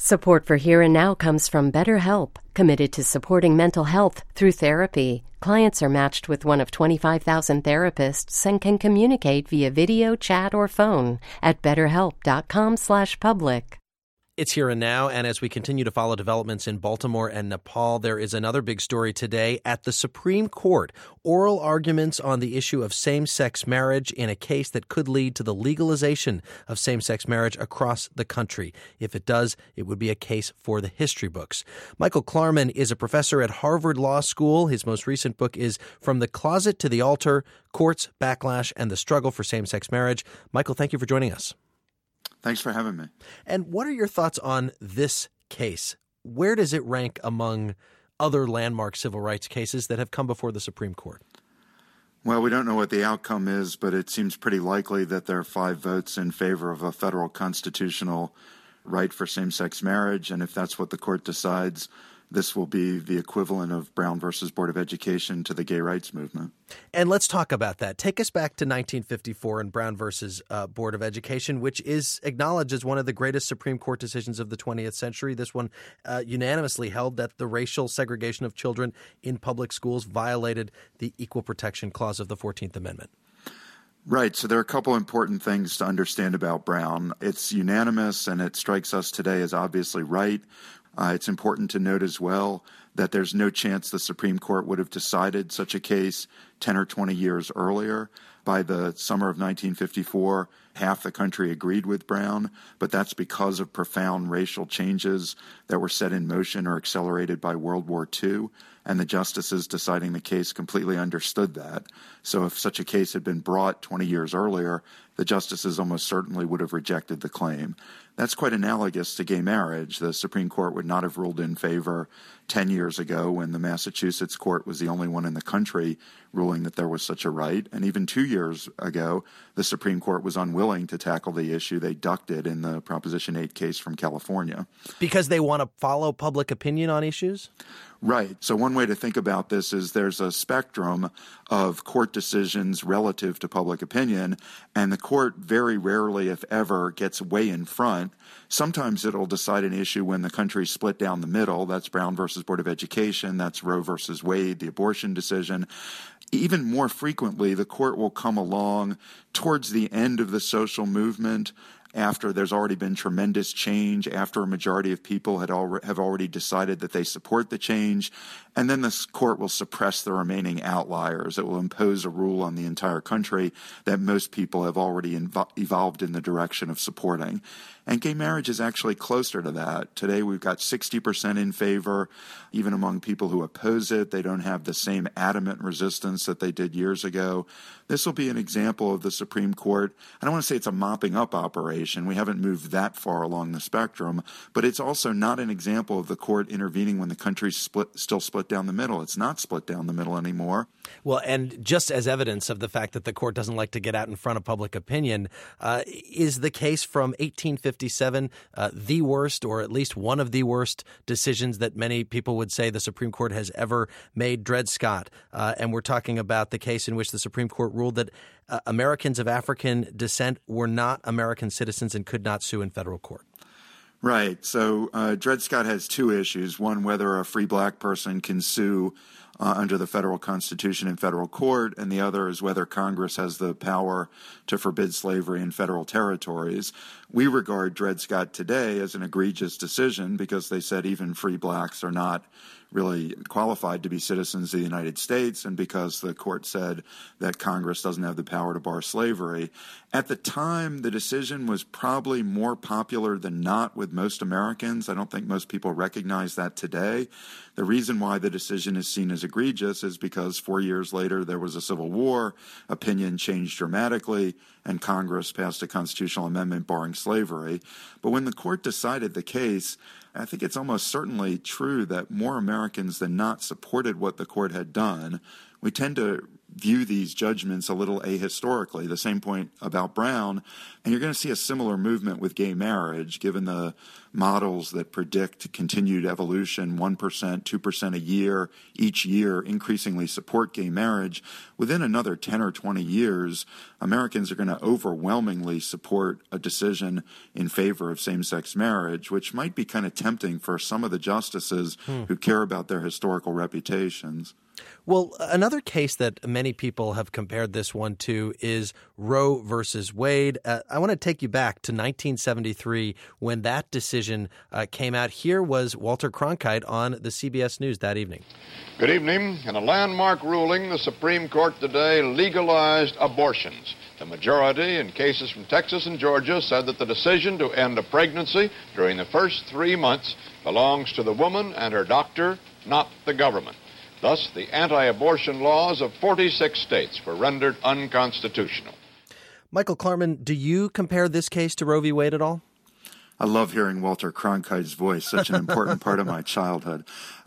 Support for Here and Now comes from BetterHelp, committed to supporting mental health through therapy. Clients are matched with one of 25,000 therapists and can communicate via video, chat, or phone at betterhelp.com/public. It's Here and Now, and as we continue to follow developments in Baltimore and Nepal, there is another big story today at the Supreme Court. Oral arguments on the issue of same-sex marriage in a case that could lead to the legalization of same-sex marriage across the country. If it does, it would be a case for the history books. Michael Klarman is a professor at Harvard Law School. His most recent book is From the Closet to the Altar: Courts, Backlash, and the Struggle for Same-Sex Marriage. Michael, thank you for joining us. Thanks for having me. And what are your thoughts on this case? Where does it rank among other landmark civil rights cases that have come before the Supreme Court? Well, we don't know what the outcome is, but it seems pretty likely that there are 5 votes in favor of a federal constitutional right for same-sex marriage. And if that's what the court decides, this will be the equivalent of Brown versus Board of Education to the gay rights movement. And let's talk about that. Take us back to 1954 and Brown versus Board of Education, which is acknowledged as one of the greatest Supreme Court decisions of the 20th century. This one unanimously held that the racial segregation of children in public schools violated the Equal Protection Clause of the 14th Amendment. Right. So there are a couple important things to understand about Brown. It's unanimous, and it strikes us today as obviously right. It's important to note as well that there's no chance the Supreme Court would have decided such a case 10 or 20 years earlier. By the summer of 1954, half the country agreed with Brown, but that's because of profound racial changes that were set in motion or accelerated by World War II, and the justices deciding the case completely understood that. So if such a case had been brought 20 years earlier, the justices almost certainly would have rejected the claim. That's quite analogous to gay marriage. The Supreme Court would not have ruled in favor 10 years ago when the Massachusetts court was the only one in the country ruling that there was such a right. And even 2 years ago, the Supreme Court was unwilling to tackle the issue. They ducked it in the Proposition 8 case from California. Because they want to follow public opinion on issues? Right. So one way to think about this is there's a spectrum of court decisions relative to public opinion, and the court very rarely, if ever, gets way in front. Sometimes it'll decide an issue when the country's split down the middle. That's Brown versus Board of Education. That's Roe versus Wade, the abortion decision. Even more frequently, the court will come along towards the end of the social movement, after there's already been tremendous change, after a majority of people have already decided that they support the change, and then this court will suppress the remaining outliers. It will impose a rule on the entire country that most people have already evolved in the direction of supporting. And gay marriage is actually closer to that. Today we've got 60% in favor. Even among people who oppose it, they don't have the same adamant resistance that they did years ago. This will be an example of the Supreme Court. I don't want to say it's a mopping up operation. We haven't moved that far along the spectrum. But it's also not an example of the court intervening when the country's still split down the middle. It's not split down the middle anymore. Well, and just as evidence of the fact that the court doesn't like to get out in front of public opinion, is the case from 1857 the worst, or at least one of the worst decisions that many people would say the Supreme Court has ever made? Dred Scott. And we're talking about the case in which the Supreme Court ruled that Americans of African descent were not American citizens and could not sue in federal court. Right. So Dred Scott has 2 issues. One, whether a free black person can sue under the federal Constitution in federal court, and the other is whether Congress has the power to forbid slavery in federal territories. We regard Dred Scott today as an egregious decision because they said even free blacks are not really qualified to be citizens of the United States, and because the court said that Congress doesn't have the power to bar slavery. At the time, the decision was probably more popular than not with most Americans. I don't think most people recognize that today. The reason why the decision is seen as egregious is because 4 years later there was a civil war, opinion changed dramatically, and Congress passed a constitutional amendment barring slavery. But when the court decided the case, I think it's almost certainly true that more Americans than not supported what the court had done. We tend to view these judgments a little ahistorically. The same point about Brown. And you're going to see a similar movement with gay marriage, given the models that predict continued evolution, 1%, 2% a year, each year increasingly support gay marriage. Within another 10 or 20 years, Americans are going to overwhelmingly support a decision in favor of same-sex marriage, which might be kind of tempting for some of the justices who care about their historical reputations. Well, another case that many people have compared this one to is Roe versus Wade. I want to take you back to 1973 when that decision came out. Here was Walter Cronkite on the CBS News that evening. Good evening. In a landmark ruling, the Supreme Court today legalized abortions. The majority in cases from Texas and Georgia said that the decision to end a pregnancy during the first 3 months belongs to the woman and her doctor, not the government. Thus, the anti-abortion laws of 46 states were rendered unconstitutional. Michael Klarman, do you compare this case to Roe v. Wade at all? I love hearing Walter Cronkite's voice, such an important part of my childhood.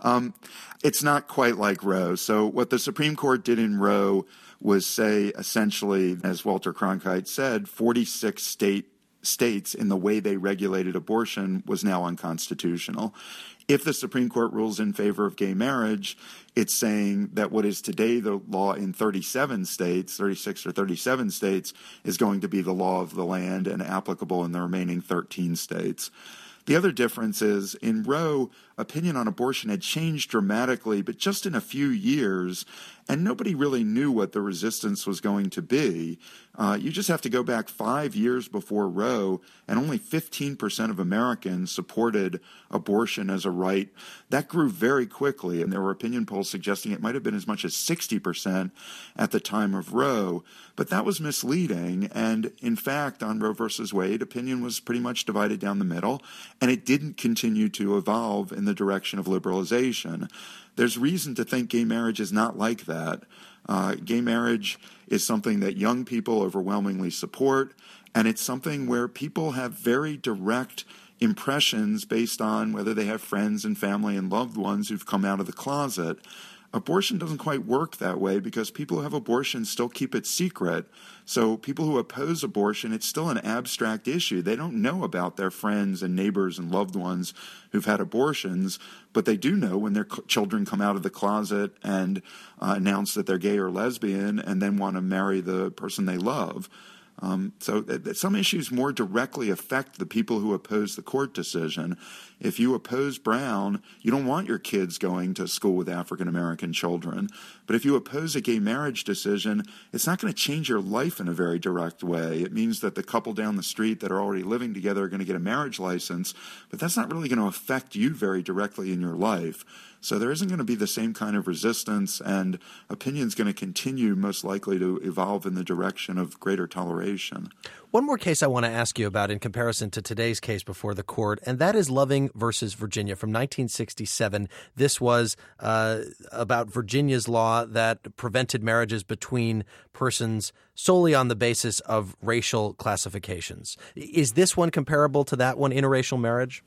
It's not quite like Roe. So what the Supreme Court did in Roe was say, essentially, as Walter Cronkite said, 46 states in the way they regulated abortion was now unconstitutional. If the Supreme Court rules in favor of gay marriage, it's saying that what is today the law in 37 states, 36 or 37 states, is going to be the law of the land and applicable in the remaining 13 states. The other difference is in Roe, opinion on abortion had changed dramatically, but just in a few years, and nobody really knew what the resistance was going to be. You just have to go back 5 years before Roe, and only 15% of Americans supported abortion as a right. That grew very quickly, and there were opinion polls suggesting it might have been as much as 60% at the time of Roe. But that was misleading, and in fact, on Roe versus Wade, opinion was pretty much divided down the middle, and it didn't continue to evolve in the direction of liberalization. There's reason to think gay marriage is not like that. Gay marriage is something that young people overwhelmingly support, and it's something where people have very direct impressions based on whether they have friends and family and loved ones who've come out of the closet. Abortion doesn't quite work that way because people who have abortions still keep it secret. So people who oppose abortion, it's still an abstract issue. They don't know about their friends and neighbors and loved ones who've had abortions, but they do know when their children come out of the closet and announce that they're gay or lesbian and then want to marry the person they love. So some issues more directly affect the people who oppose the court decision. If you oppose Brown, you don't want your kids going to school with African-American children. But if you oppose a gay marriage decision, it's not going to change your life in a very direct way. It means that the couple down the street that are already living together are going to get a marriage license, but that's not really going to affect you very directly in your life. So there isn't going to be the same kind of resistance, and opinion's going to continue most likely to evolve in the direction of greater toleration. One more case I want to ask you about in comparison to today's case before the court, and that is Loving versus Virginia from 1967. This was about Virginia's law that prevented marriages between persons solely on the basis of racial classifications. Is this one comparable to that one, interracial marriage?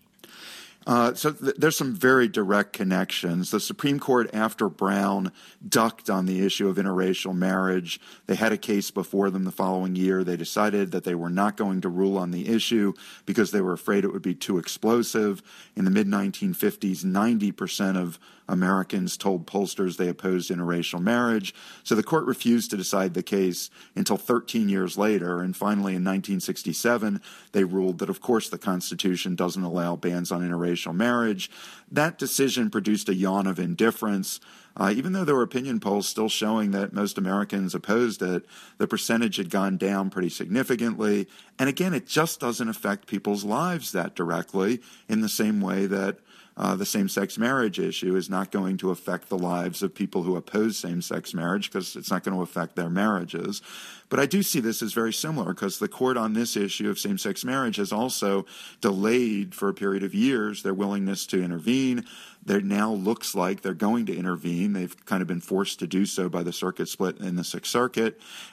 There's some very direct connections. The Supreme Court, after Brown, ducked on the issue of interracial marriage. They had a case before them the following year. They decided that they were not going to rule on the issue because they were afraid it would be too explosive. In the mid-1950s, 90% of Americans told pollsters they opposed interracial marriage. So the court refused to decide the case until 13 years later. And finally, in 1967, they ruled that, of course, the Constitution doesn't allow bans on interracial marriage. That decision produced a yawn of indifference. Even though there were opinion polls still showing that most Americans opposed it, the percentage had gone down pretty significantly. And again, it just doesn't affect people's lives that directly in the same way that the same-sex marriage issue is not going to affect the lives of people who oppose same-sex marriage because it's not going to affect their marriages. But I do see this as very similar because the court on this issue of same-sex marriage has also delayed for a period of years their willingness to intervene. There now looks like they're going to intervene. They've kind of been forced to do so by the circuit split in the Sixth Circuit.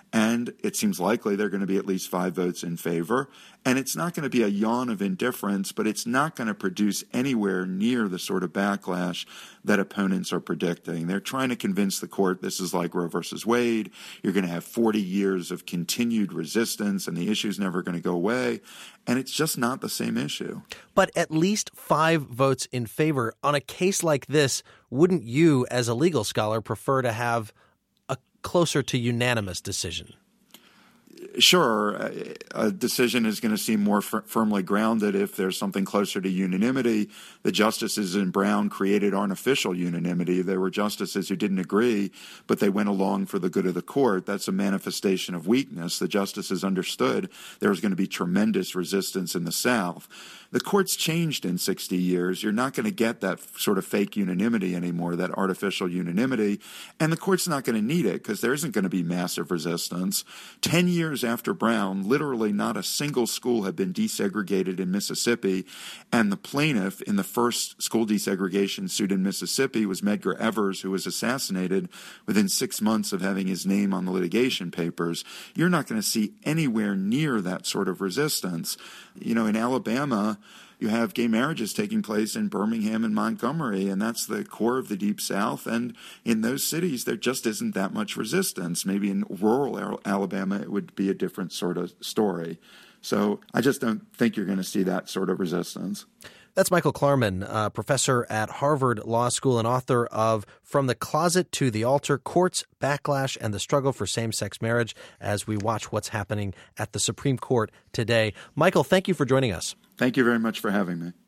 And it seems likely there are going to be at least 5 votes in favor. And it's not going to be a yawn of indifference, but it's not going to produce anywhere near the sort of backlash that opponents are predicting. They're trying to convince the court this is like Roe versus Wade. You're going to have 40 years of continued resistance, and the issue's never going to go away. And it's just not the same issue. But at least 5 votes in favor. On a case like this, wouldn't you, as a legal scholar, prefer to have a closer to unanimous decision? Sure, a decision is going to seem more firmly grounded if there's something closer to unanimity. The justices in Brown created artificial unanimity. There were justices who didn't agree, but they went along for the good of the court. That's a manifestation of weakness. The justices understood there was going to be tremendous resistance in the South. The court's changed in 60 years. You're not going to get that sort of fake unanimity anymore, that artificial unanimity. And the court's not going to need it because there isn't going to be massive resistance. 10 years after Brown, literally not a single school had been desegregated in Mississippi. And the plaintiff in the first school desegregation suit in Mississippi was Medgar Evers, who was assassinated within 6 months of having his name on the litigation papers. You're not going to see anywhere near that sort of resistance. You know, in Alabama, you have gay marriages taking place in Birmingham and Montgomery, and that's the core of the Deep South. And in those cities, there just isn't that much resistance. Maybe in rural Alabama, it would be a different sort of story. So I just don't think you're going to see that sort of resistance. That's Michael Klarman, professor at Harvard Law School and author of From the Closet to the Altar, Courts, Backlash, and the Struggle for Same-Sex Marriage, as we watch what's happening at the Supreme Court today. Michael, thank you for joining us. Thank you very much for having me.